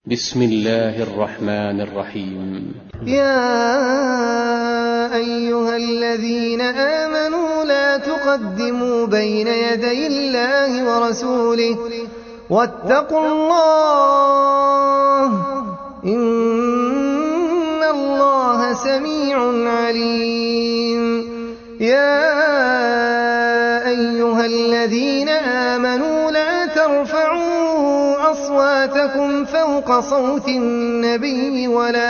بسم الله الرحمن الرحيم. يا أيها الذين آمنوا لا تقدموا بين يدي الله ورسوله واتقوا الله إن الله سميع عليم. يا أيها الذين آمنوا لا ترفعوا أصواتكم فوق صوت النبي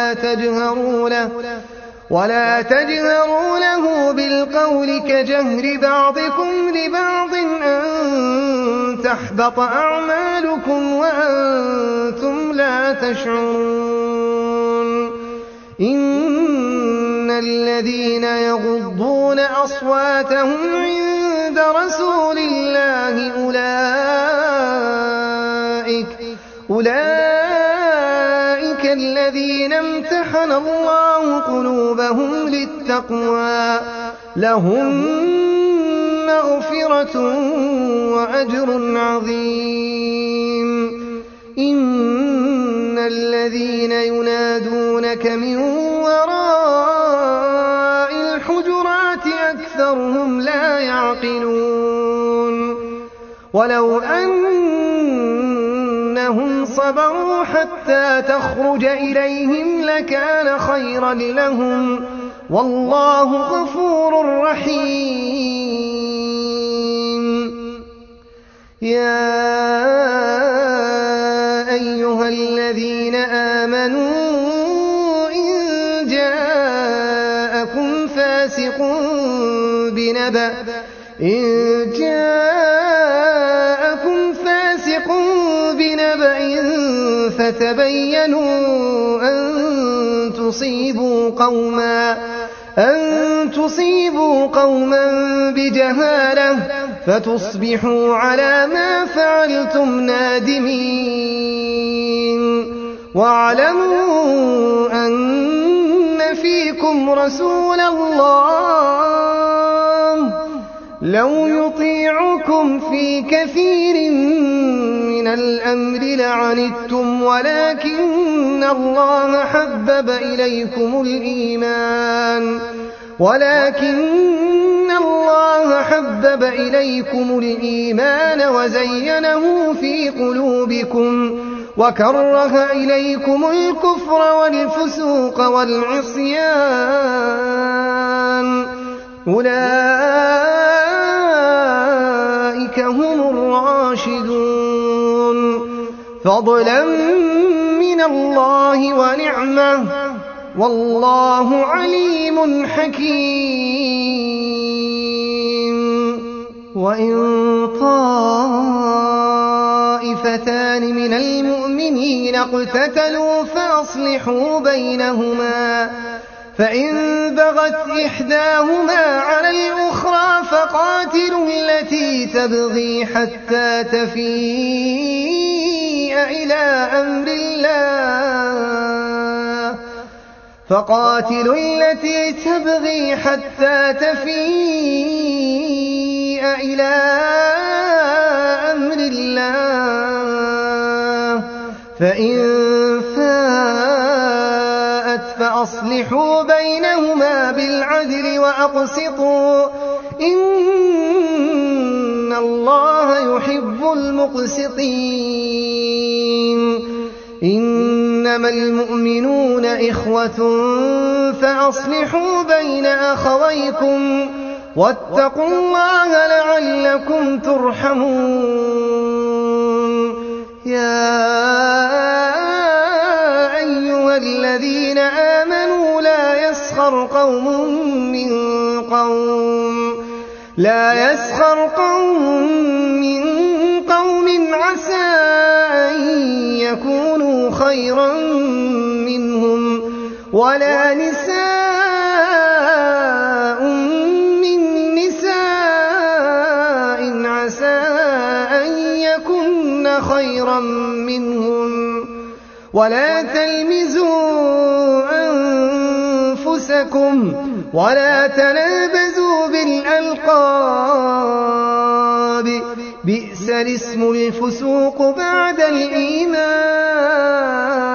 ولا تجهروا له بالقول كجهر بعضكم لبعض أن تحبط أعمالكم وأنتم لا تشعرون. إن الذين يغضون أصواتهم عند رسول الله أولئك الذين امتحن الله قلوبهم للتقوى لهم مغفرة وأجر عظيم. إن الذين ينادونك من وراء الحجرات أكثرهم لا يعقلون. ولو أنهم صبروا حتى تخرج إليهم لكان خيرا لهم والله غفور رحيم. يا أيها الذين آمنوا إن جاءكم فاسق بنبأ فتبينوا أن تصيبوا قوما بجهالة فتصبحوا على ما فعلتم نادمين. واعلموا أن فيكم رسول الله لو يطيعكم في كثير من الأمر لعنتم ولكن الله حبب إليكم الإيمان وزينه في قلوبكم وكره إليكم الكفر والفسوق والعصيان أولئك هم الراشدون فضلا من الله ونعمة والله عليم حكيم. وإن طائفتان من المؤمنين اقتتلوا فأصلحوا بينهما فإن بغت إحداهما على الأخرى فقاتلوا التي تبغي حتى تفيء إلى أمر الله فإن فاءت فأصلحوا بينهما بالعدل وأقسطوا إن الله يحب المقسطين. إنما المؤمنون إخوة فأصلحوا بين أخويكم واتقوا الله لعلكم ترحمون. يا أيها الذين آمنوا لا يسخر قوم من قوم عسى أن يكونوا خيرا منهم ولا نساء من نساء عسى أن يكن خيرا منهم ولا تلمزوا أنفسكم ولا تنابزوا بالألقاب بئس الاسم الفسوق بعد الإيمان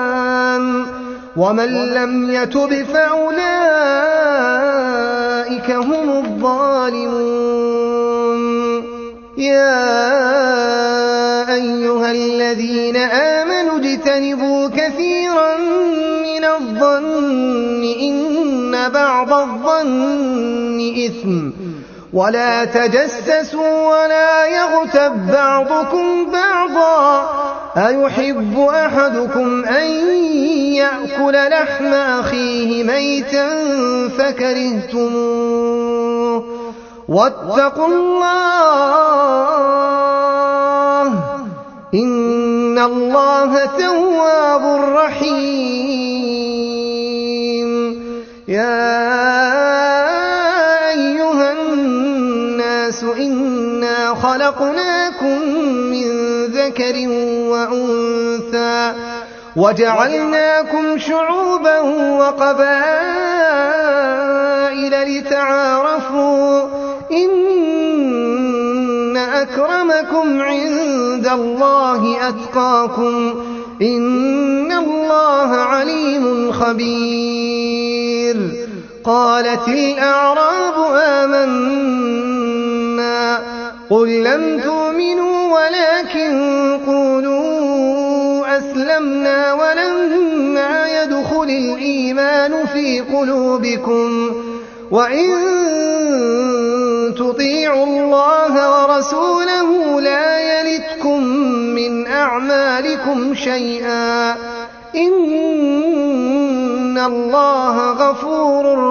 ومن لم يتب فأولئك هم الظالمون. يا أيها الذين آمنوا اجتنبوا كثيرا من الظن إن بعض الظن إثم ولا تجسسوا ولا يغتب بعضكم بعضا أيحب أحدكم أن يأكل لحم أخيه ميتا فكرهتموه واتقوا الله إن الله تواب رحيم. يا أيها الناس إنا خلقناكم من ذكر وأنثى وجعلناكم شعوبا وقبائل لتعارفوا إن أكرمكم عند الله أتقاكم إن الله عليم خبير. قالت الأعراب آمنا قل لم تؤمنوا ولكن قولوا أسلمنا ولما يدخل الإيمان في قلوبكم وإن تطيعوا الله ورسوله لا يلتكم من أعمالكم شيئا إن الله غفور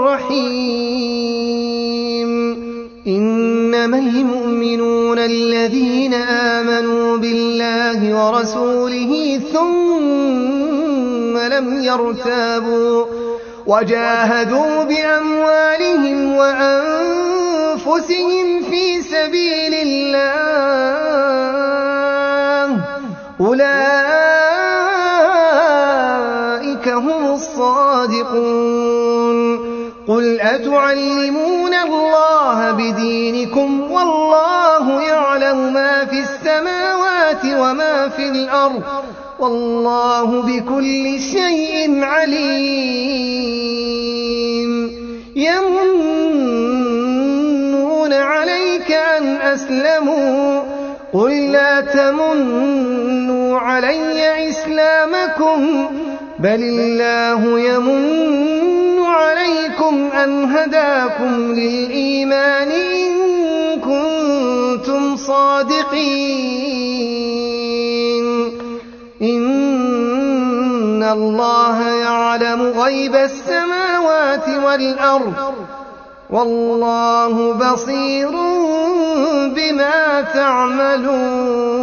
رحيم. إنما المؤمنون الذين آمنوا بالله ورسوله ثم لم يرتابوا وجاهدوا بأموالهم وأنفسهم في سبيل الله أولئك هم الصادقون. قل أتعلمون الله بدينكم والله يعلم ما في السماوات وما في الأرض والله بكل شيء عليم. يمنون عليك أن أسلموا قل لا تمنوا علي إسلامكم بل الله يمن عليكم أن هداكم للإيمان إن كنتم صادقين. إن الله يعلم غيب السماوات والأرض والله بصير بما تعملون.